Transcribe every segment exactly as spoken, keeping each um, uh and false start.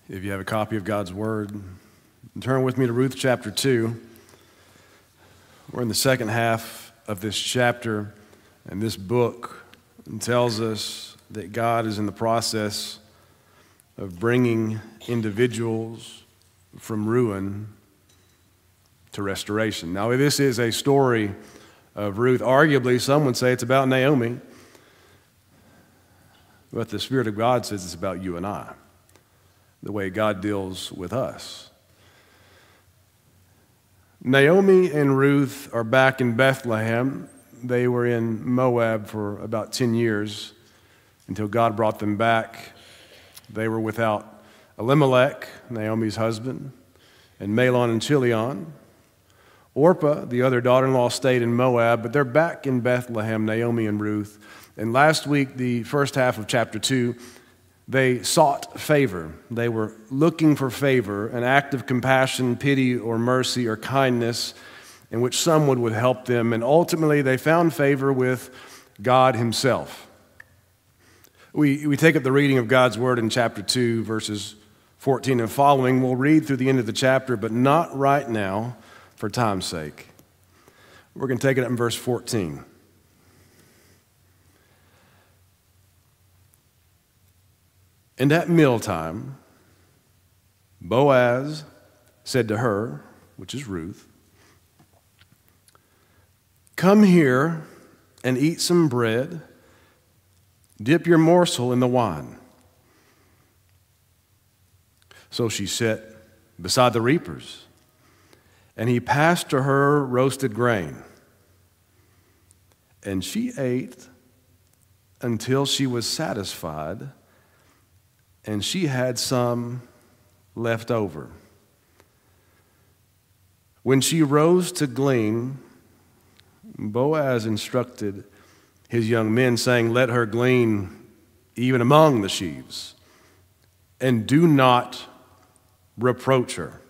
If you have a copy of God's Word, turn with me to Ruth chapter two. We're in the second half of this chapter, and this book tells us that God is in the process of bringing individuals from ruin to restoration. Now, this is a story of Ruth. Arguably, some would say it's about Naomi, but the Spirit of God says it's about you and I, the way God deals with us. Naomi and Ruth are back in Bethlehem. They were in Moab for about ten years until God brought them back. They were without Elimelech, Naomi's husband, and Mahlon and Chilion. Orpah, the other daughter-in-law, stayed in Moab, but they're back in Bethlehem, Naomi and Ruth. And last week, the first half of chapter two, they sought favor. They were looking for favor, an act of compassion, pity, or mercy, or kindness in which someone would help them. And ultimately, they found favor with God himself. We, we take up the reading of God's word in chapter two, verses fourteen and following. We'll read through the end of the chapter, but not right now for time's sake. We're going to take it up in verse fourteen. And at mealtime, Boaz said to her, which is Ruth, "Come here and eat some bread. Dip your morsel in the wine." So she sat beside the reapers, and he passed to her roasted grain. And she ate until she was satisfied, and she had some left over. When she rose to glean, Boaz instructed his young men, saying, "Let her glean even among the sheaves, and do not reproach her.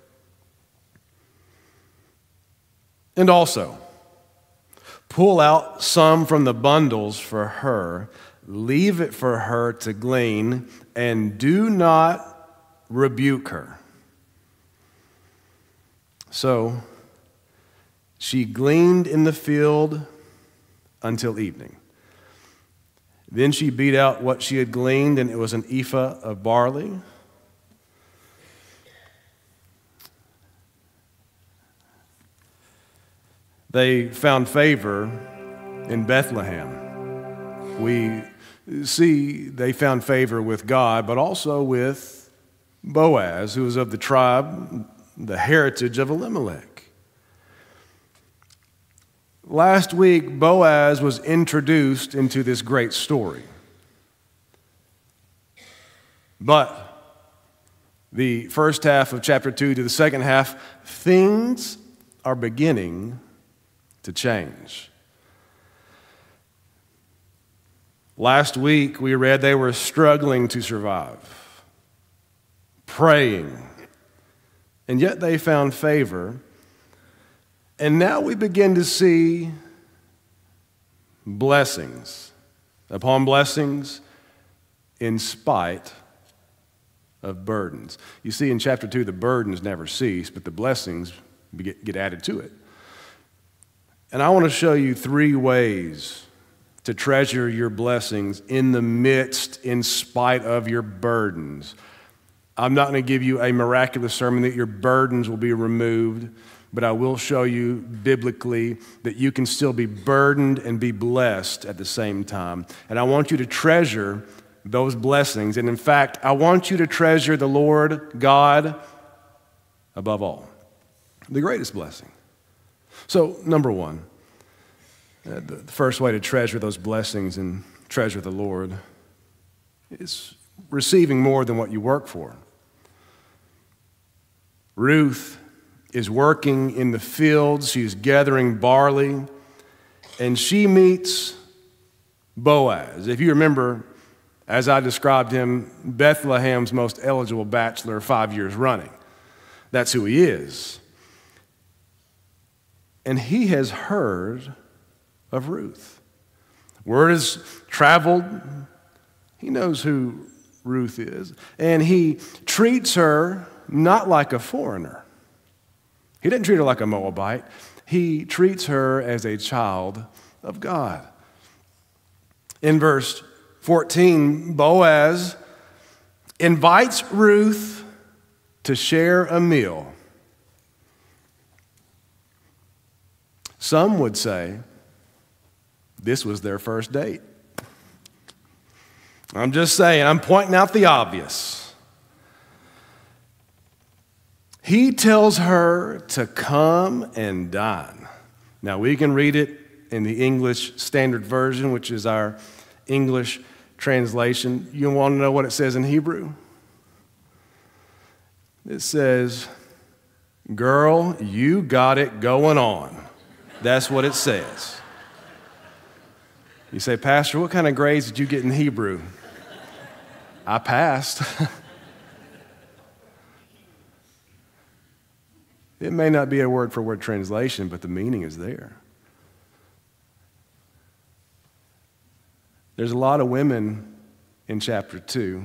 And also, pull out some from the bundles for her, leave it for her to glean, and do not rebuke her." So she gleaned in the field until evening. Then she beat out what she had gleaned, and it was an ephah of barley. They found favor in Bethlehem. We see they found favor with God, but also with Boaz, who was of the tribe, the heritage of Elimelech. Last week, Boaz was introduced into this great story. But the first half of chapter two to the second half, things are beginning to change. Last week, we read they were struggling to survive, praying, and yet they found favor. And now we begin to see blessings upon blessings in spite of burdens. You see, in chapter two, the burdens never cease, but the blessings get added to it. And I want to show you three ways to treasure your blessings in the midst, in spite of your burdens. I'm not going to give you a miraculous sermon that your burdens will be removed, but I will show you biblically that you can still be burdened and be blessed at the same time. And I want you to treasure those blessings. And in fact, I want you to treasure the Lord God above all, the greatest blessing. So, number one, uh, the first way to treasure those blessings and treasure the Lord is receiving more than what you work for. Ruth is working in the fields. She's gathering barley, and she meets Boaz. If you remember, as I described him, Bethlehem's most eligible bachelor five years running. That's who he is. And he has heard of Ruth. Word has traveled. He knows who Ruth is. And he treats her not like a foreigner. He didn't treat her like a Moabite. He treats her as a child of God. In verse fourteen, Boaz invites Ruth to share a meal. Some would say this was their first date. I'm just saying, I'm pointing out the obvious. He tells her to come and dine. Now, we can read it in the English Standard Version, which is our English translation. You want to know what it says in Hebrew? It says, "Girl, you got it going on." That's what it says. You say, "Pastor, what kind of grades did you get in Hebrew?" I passed. It may not be a word-for-word translation, but the meaning is there. There's a lot of women in chapter two.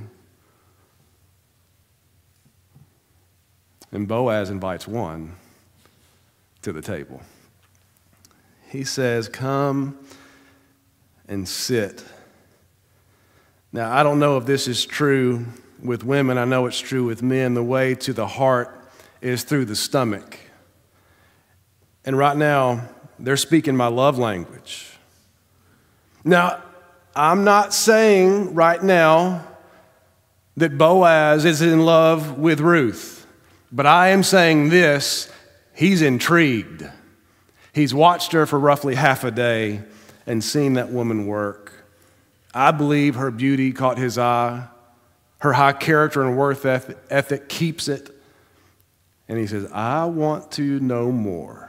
And Boaz invites one to the table. He says, "Come and sit." Now, I don't know if this is true with women. I know it's true with men. The way to the heart is through the stomach. And right now, they're speaking my love language. Now, I'm not saying right now that Boaz is in love with Ruth, but I am saying this: he's intrigued. He's watched her for roughly half a day and seen that woman work. I believe her beauty caught his eye. Her high character and worth ethic keeps it. And he says, "I want to know more."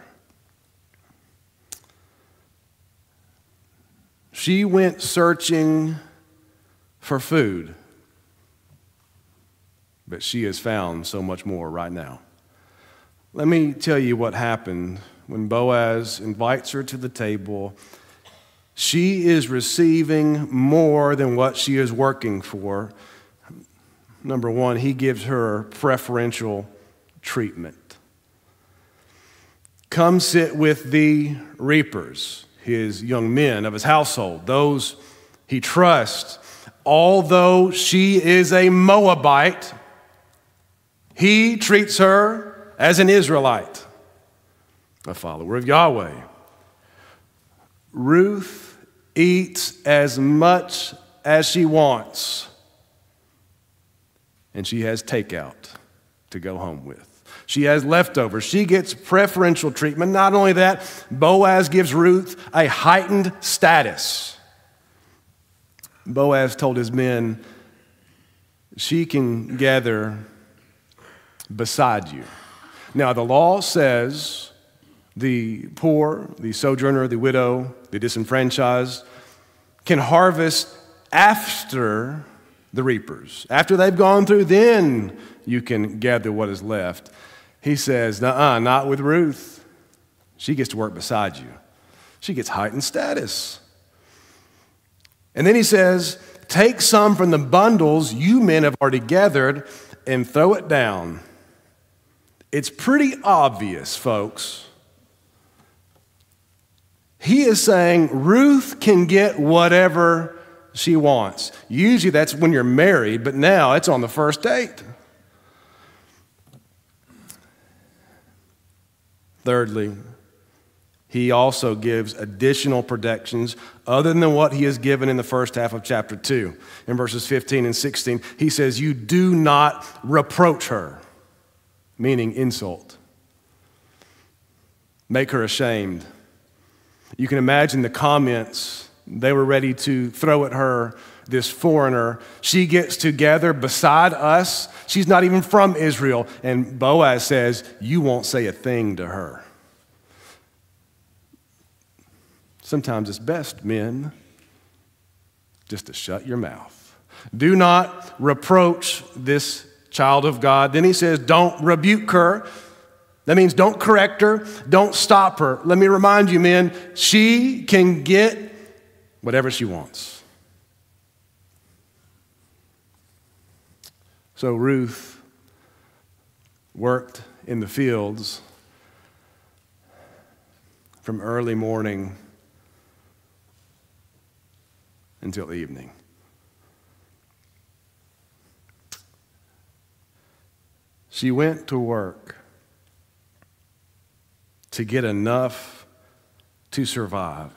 She went searching for food, but she has found so much more right now. Let me tell you what happened when Boaz invites her to the table. She is receiving more than what she is working for. Number one, he gives her preferential treatment. "Come sit with the reapers," his young men of his household, those he trusts. Although she is a Moabite, he treats her as an Israelite, a follower of Yahweh. Ruth eats as much as she wants, and she has takeout to go home with. She has leftovers. She gets preferential treatment. Not only that, Boaz gives Ruth a heightened status. Boaz told his men, "She can gather beside you." Now, the law says the poor, the sojourner, the widow, the disenfranchised can harvest after the reapers. After they've gone through, then you can gather what is left. He says, "Nuh-uh, not with Ruth. She gets to work beside you. She gets heightened status." And then he says, "Take some from the bundles you men have already gathered and throw it down." It's pretty obvious, folks. He is saying Ruth can get whatever she wants. Usually that's when you're married, but now it's on the first date. Thirdly, he also gives additional protections other than what he has given in the first half of chapter two. In verses fifteen and sixteen, he says, "You do not reproach her," meaning insult. Make her ashamed. You can imagine the comments they were ready to throw at her, this foreigner. She gets to gather beside us. She's not even from Israel. And Boaz says, "You won't say a thing to her." Sometimes it's best, men, just to shut your mouth. Do not reproach this child of God. Then he says, don't rebuke her. That means don't correct her, don't stop her. Let me remind you, men, she can get whatever she wants. So Ruth worked in the fields from early morning until evening. She went to work to get enough to survive.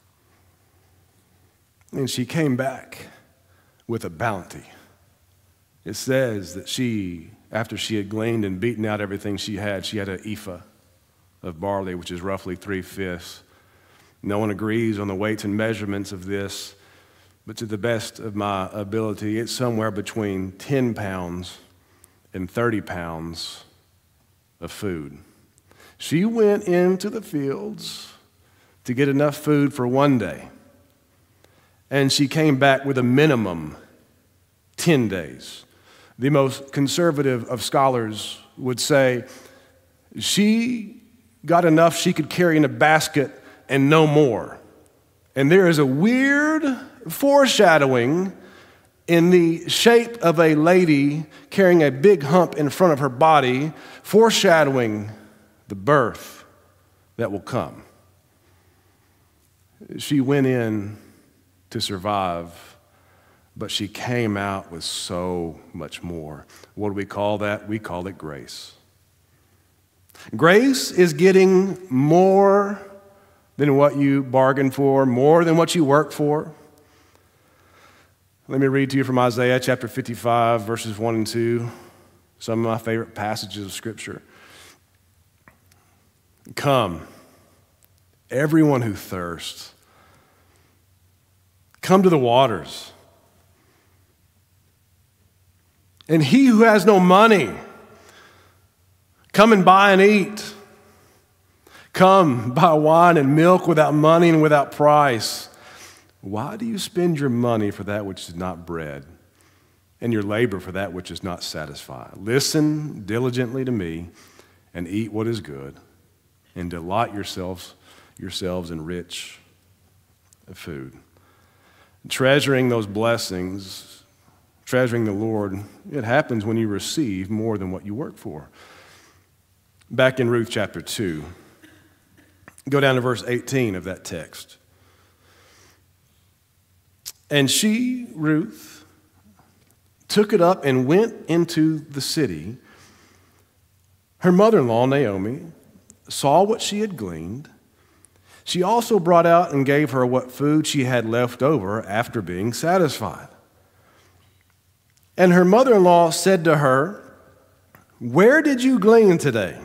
And she came back with a bounty. It says that she, after she had gleaned and beaten out everything she had, she had an ephah of barley, which is roughly three-fifths. No one agrees on the weights and measurements of this, but to the best of my ability, it's somewhere between ten pounds and thirty pounds of food. She went into the fields to get enough food for one day, and she came back with a minimum ten days. The most conservative of scholars would say she got enough she could carry in a basket and no more. And there is a weird foreshadowing in the shape of a lady carrying a big hump in front of her body, foreshadowing the birth that will come. She went in to survive, but she came out with so much more. What do we call that? We call it grace. Grace is getting more than what you bargained for, more than what you worked for. Let me read to you from Isaiah chapter fifty-five, verses one and two, some of my favorite passages of Scripture. Come, everyone who thirsts, come to the waters. And he who has no money, come and buy and eat. Come, buy wine and milk without money and without price. Why do you spend your money for that which is not bread, and your labor for that which is not satisfied? Listen diligently to me, and eat what is good, and delight yourselves, yourselves in rich food. Treasuring those blessings, treasuring the Lord, it happens when you receive more than what you work for. Back in Ruth chapter two, go down to verse eighteen of that text. And she, Ruth, took it up and went into the city. Her mother-in-law, Naomi, saw what she had gleaned. She also brought out and gave her what food she had left over after being satisfied. And her mother-in-law said to her, "Where did you glean today?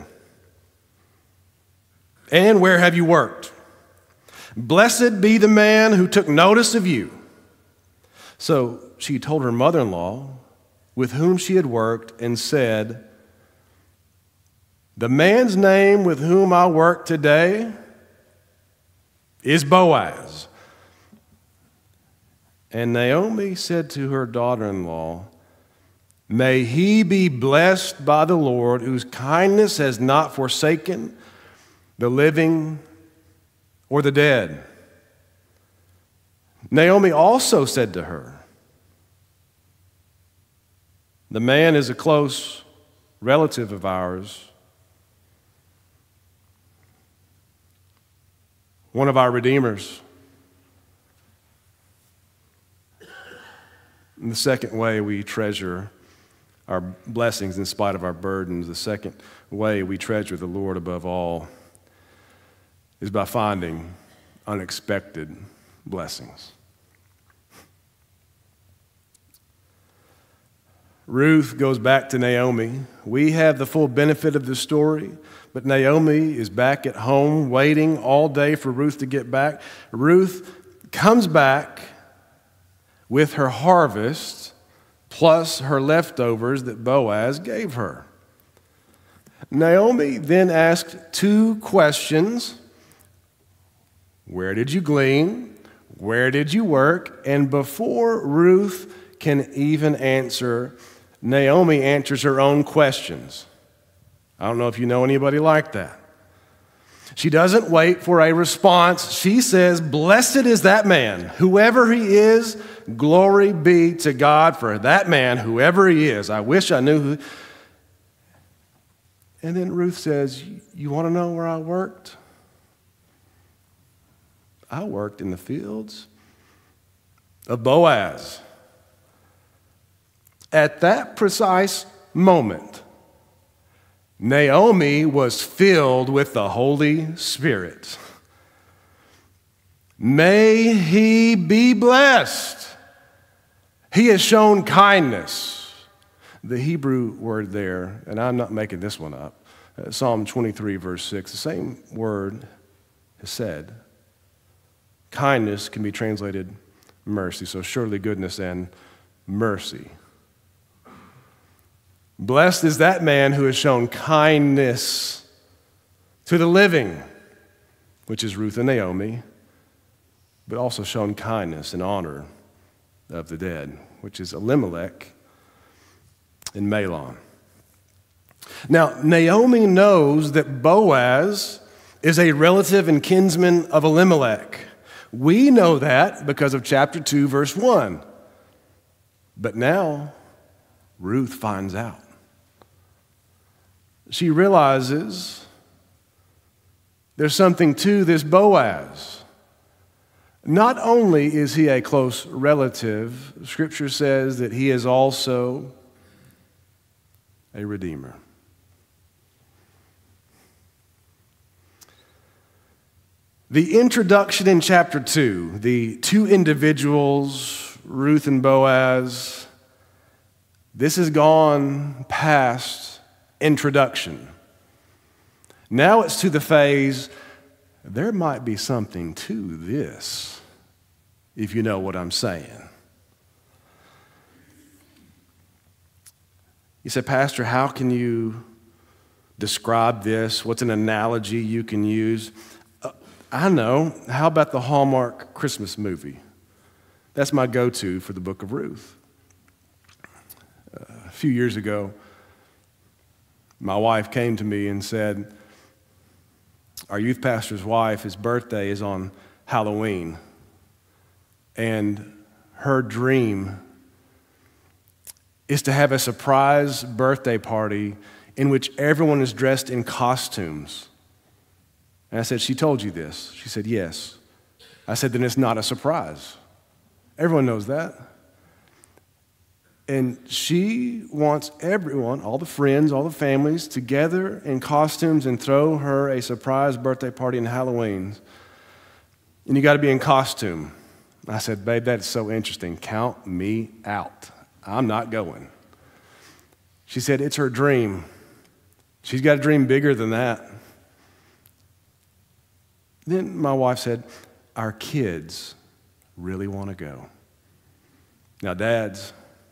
And where have you worked? Blessed be the man who took notice of you." So she told her mother-in-law with whom she had worked and said, "The man's name with whom I work today is Boaz." And Naomi said to her daughter-in-law, "May he be blessed by the Lord, whose kindness has not forsaken the living or the dead." Naomi also said to her, "The man is a close relative of ours, one of our redeemers." And the second way we treasure our blessings in spite of our burdens, the second way we treasure the Lord above all, is by finding unexpected blessings. Ruth goes back to Naomi. We have the full benefit of the story, but Naomi is back at home waiting all day for Ruth to get back. Ruth comes back with her harvest plus her leftovers that Boaz gave her. Naomi then asked two questions. Where did you glean? Where did you work? And before Ruth can even answer, Naomi answers her own questions. I don't know if you know anybody like that. She doesn't wait for a response. She says, blessed is that man, whoever he is, glory be to God for that man, whoever he is. I wish I knew who. And then Ruth says, you want to know where I worked? I worked in the fields of Boaz. At that precise moment, Naomi was filled with the Holy Spirit. May he be blessed. He has shown kindness. The Hebrew word there, and I'm not making this one up, uh, Psalm twenty-three, verse six, the same word is said. Kindness can be translated mercy, so surely goodness and mercy. Blessed is that man who has shown kindness to the living, which is Ruth and Naomi, but also shown kindness and honor of the dead, which is Elimelech and Mahlon. Now, Naomi knows that Boaz is a relative and kinsman of Elimelech. We know that because of chapter two, verse one. But now, Ruth finds out. She realizes there's something to this Boaz. Not only is he a close relative, Scripture says that he is also a redeemer. The introduction in chapter two, the two individuals, Ruth and Boaz, this has gone past introduction. Now it's to the phase, there might be something to this, if you know what I'm saying. You say, Pastor, how can you describe this? What's an analogy you can use? Uh, I know. How about the Hallmark Christmas movie? That's my go-to for the book of Ruth. Uh, a few years ago, my wife came to me and said, our youth pastor's wife, his birthday is on Halloween, and her dream is to have a surprise birthday party in which everyone is dressed in costumes. And I said, she told you this? She said, yes. I said, then it's not a surprise. Everyone knows that. And she wants everyone, all the friends, all the families, together in costumes and throw her a surprise birthday party in Halloween. And you got to be in costume. I said, babe, that's so interesting. Count me out. I'm not going. She said, it's her dream. She's got a dream bigger than that. Then my wife said, our kids really want to go. Now, dads,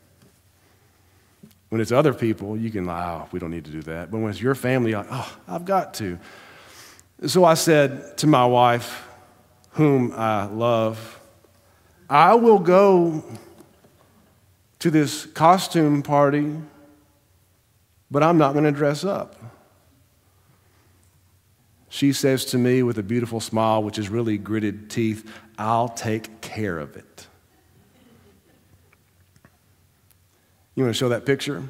when it's other people, you can lie, oh, we don't need to do that. But when it's your family, you're like, oh, I've got to. So I said to my wife, whom I love, I will go to this costume party, but I'm not going to dress up. She says to me with a beautiful smile, which is really gritted teeth, I'll take care of it. You want to show that picture?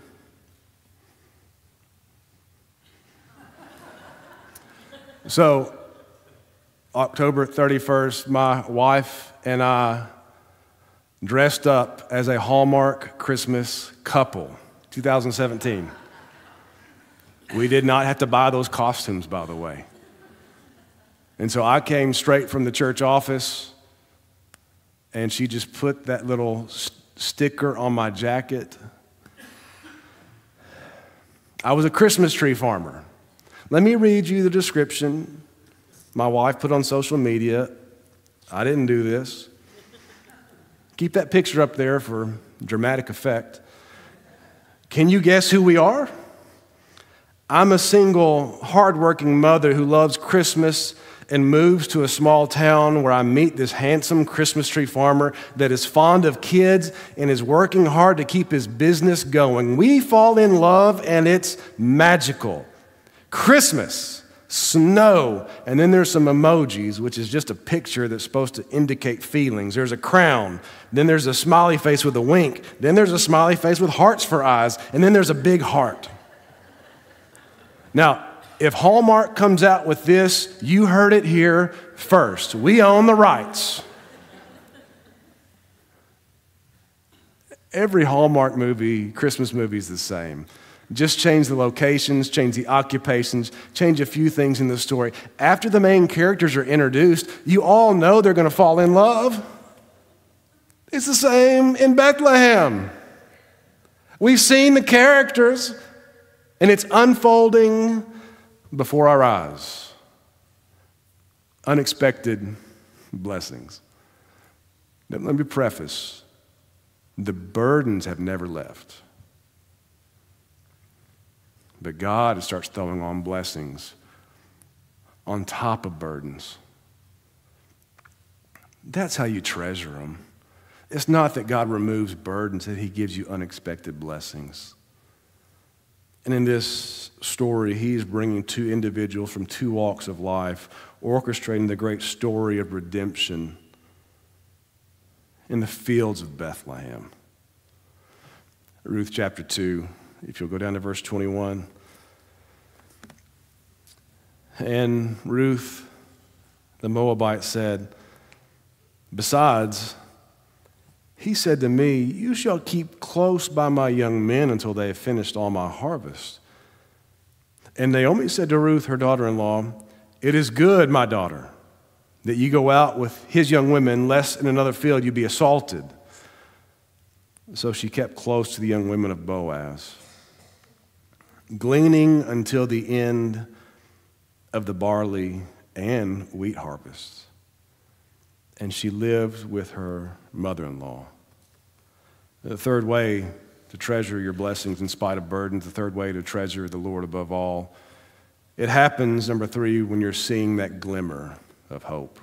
So, October thirty-first, my wife and I dressed up as a Hallmark Christmas couple, two thousand seventeen. We did not have to buy those costumes, by the way. And so I came straight from the church office, and she just put that little st- sticker on my jacket. I was a Christmas tree farmer. Let me read you the description my wife put on social media. I didn't do this. Keep that picture up there for dramatic effect. Can you guess who we are? I'm a single, hardworking mother who loves Christmas and moves to a small town where I meet this handsome Christmas tree farmer that is fond of kids and is working hard to keep his business going. We fall in love and it's magical. Christmas Snow. And then there's some emojis, which is just a picture that's supposed to indicate feelings. There's a crown. Then there's a smiley face with a wink. Then there's a smiley face with hearts for eyes. And then there's a big heart. Now, if Hallmark comes out with this, you heard it here first. We own the rights. Every Hallmark movie, Christmas movie is the same. Just change the locations, change the occupations, change a few things in the story. After the main characters are introduced, you all know they're going to fall in love. It's the same in Bethlehem. We've seen the characters, and it's unfolding before our eyes. Unexpected blessings. Now, let me preface. The burdens have never left. But God starts throwing on blessings on top of burdens. That's how you treasure them. It's not that God removes burdens, that he gives you unexpected blessings. And in this story, he's bringing two individuals from two walks of life, orchestrating the great story of redemption in the fields of Bethlehem. Ruth chapter two. If you'll go down to verse twenty-one. And Ruth, the Moabite, said, besides, he said to me, you shall keep close by my young men until they have finished all my harvest. And Naomi said to Ruth, her daughter-in-law, it is good, my daughter, that you go out with his young women, lest in another field you be assaulted. So she kept close to the young women of Boaz, gleaning until the end of the barley and wheat harvests. And she lived with her mother-in-law. The third way to treasure your blessings in spite of burdens, the third way to treasure the Lord above all, it happens, number three, when you're seeing that glimmer of hope.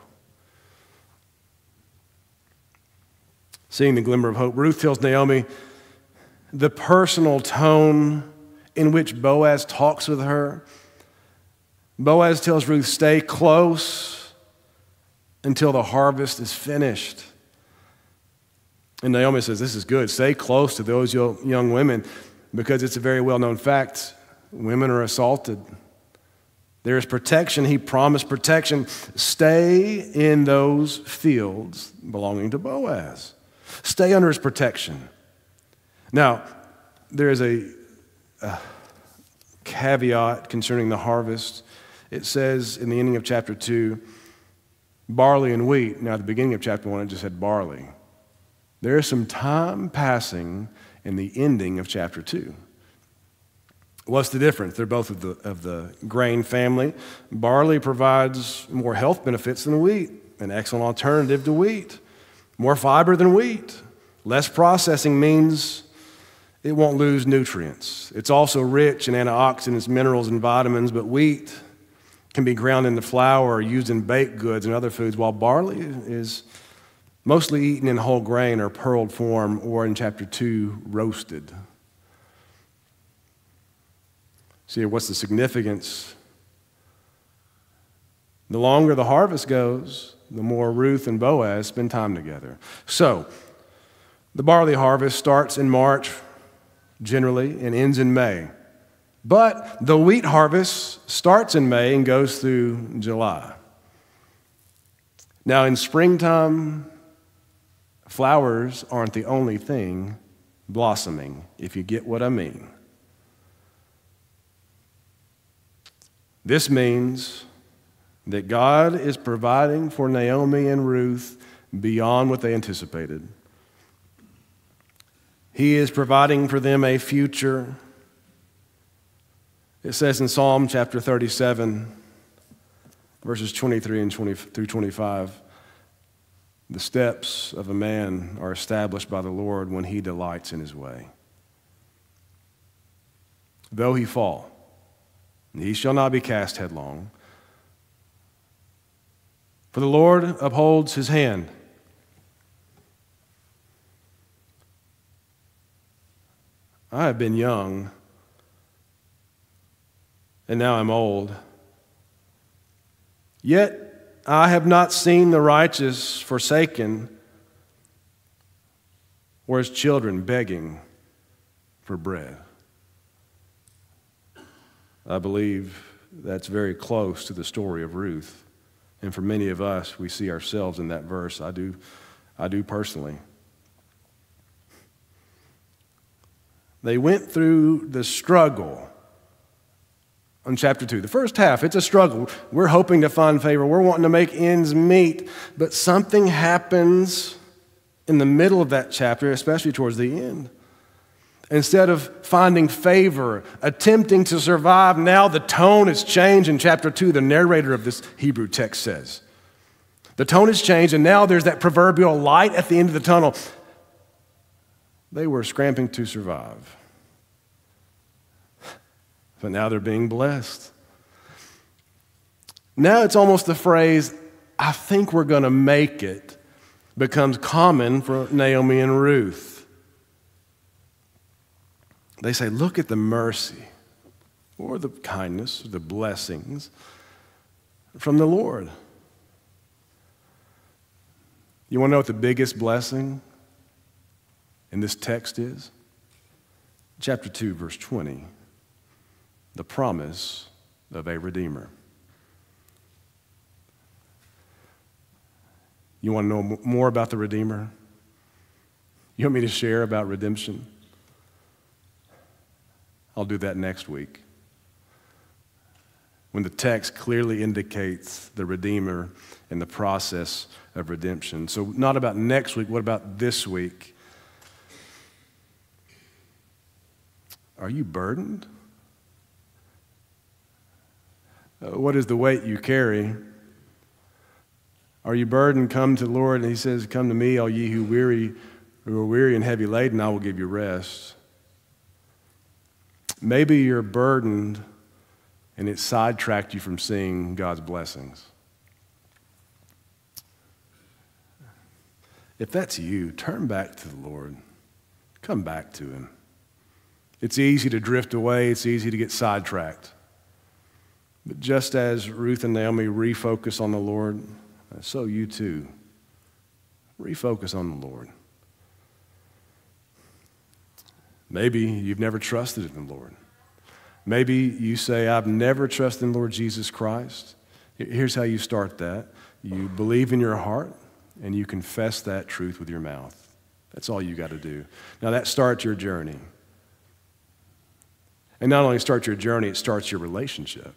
Seeing the glimmer of hope. Ruth tells Naomi the personal tone in which Boaz talks with her. Boaz tells Ruth, stay close until the harvest is finished. And Naomi says, this is good. Stay close to those young women, because it's a very well-known fact. Women are assaulted. There is protection. He promised protection. Stay in those fields belonging to Boaz. Stay under his protection. Now, there is a, a caveat concerning the harvest. It says in the ending of chapter two, barley and wheat. Now, at the beginning of chapter one, it just said barley. There is some time passing in the ending of chapter two. What's the difference? They're both of the, of the grain family. Barley provides more health benefits than wheat, an excellent alternative to wheat. More fiber than wheat. Less processing means it won't lose nutrients. It's also rich in antioxidants, minerals, and vitamins, but wheat can be ground into flour or used in baked goods and other foods, while barley is mostly eaten in whole grain or pearled form, or in chapter two, roasted. See, what's the significance? The longer the harvest goes, the more Ruth and Boaz spend time together. So, the barley harvest starts in March, generally, and ends in May. But the wheat harvest starts in May and goes through July. Now, in springtime, flowers aren't the only thing blossoming, if you get what I mean. This means that God is providing for Naomi and Ruth beyond what they anticipated. He is providing for them a future. It says in Psalm chapter thirty-seven, verses twenty-three and twenty through twenty-five, the steps of a man are established by the Lord when he delights in his way. Though he fall, he shall not be cast headlong. For the Lord upholds his hand. I have been young, and now I'm old, Yet I have not seen the righteous forsaken, or his children begging for bread. I believe that's very close to the story of Ruth. And for many of us, we see ourselves in that verse. I do, I do personally. They went through the struggle in chapter two. The first half, it's a struggle. We're hoping to find favor. We're wanting to make ends meet. But something happens in the middle of that chapter, especially towards the end. Instead of finding favor, attempting to survive, now the tone has changed. In chapter two, the narrator of this Hebrew text says, the tone has changed, and now there's that proverbial light at the end of the tunnel. They were scramping to survive. But now they're being blessed. Now it's almost the phrase, I think we're going to make it, becomes common for Naomi and Ruth. They say, look at the mercy or the kindness, the blessings from the Lord. You want to know what the biggest blessing in this text is? Chapter two, verse twenty. The promise of a Redeemer. You want to know more about the Redeemer? You want me to share about redemption? I'll do that next week, when the text clearly indicates the Redeemer and the process of redemption. So not about next week, what about this week? Are you burdened? Uh, what is the weight you carry? Are you burdened? Come to the Lord, and he says, come to me, all ye who weary, who are weary and heavy laden, I will give you rest. Maybe you're burdened and it sidetracked you from seeing God's blessings. If that's you, turn back to the Lord. Come back to him. It's easy to drift away. It's easy to get sidetracked. But just as Ruth and Naomi refocus on the Lord, so you too, refocus on the Lord. Maybe you've never trusted in the Lord. Maybe you say, I've never trusted in Lord Jesus Christ. Here's how you start that. You believe in your heart, and you confess that truth with your mouth. That's all you got to do. Now that starts your journey. And not only starts your journey, it starts your relationship.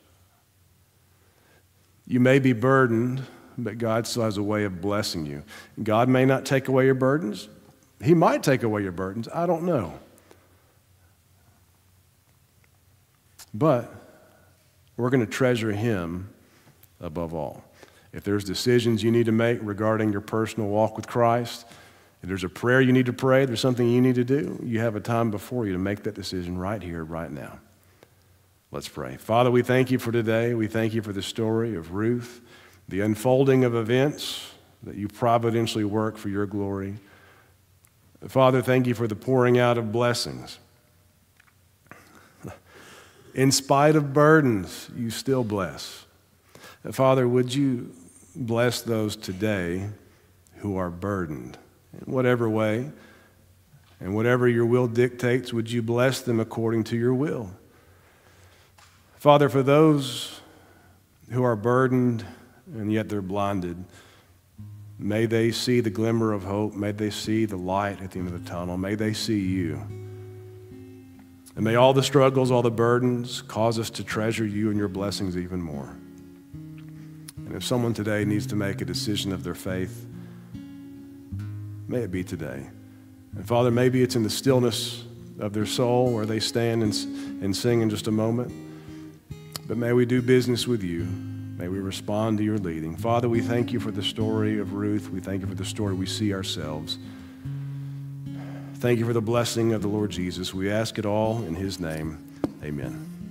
You may be burdened, but God still has a way of blessing you. God may not take away your burdens. He might take away your burdens. I don't know. But we're going to treasure him above all. If there's decisions you need to make regarding your personal walk with Christ, if there's a prayer you need to pray, there's something you need to do, you have a time before you to make that decision right here, right now. Let's pray. Father, we thank you for today. We thank you for the story of Ruth, the unfolding of events that you providentially work for your glory. Father, thank you for the pouring out of blessings. In spite of burdens, you still bless. Father, would you bless those today who are burdened in whatever way, and whatever your will dictates, would you bless them according to your will? Father, for those who are burdened and yet they're blinded, may they see the glimmer of hope. May they see the light at the end of the tunnel. May they see you. And may all the struggles, all the burdens cause us to treasure you and your blessings even more. And if someone today needs to make a decision of their faith, may it be today. And Father, maybe it's in the stillness of their soul where they stand and, and sing in just a moment. But may we do business with you. May we respond to your leading. Father, we thank you for the story of Ruth. We thank you for the story we see ourselves. Thank you for the blessing of the Lord Jesus. We ask it all in his name. Amen.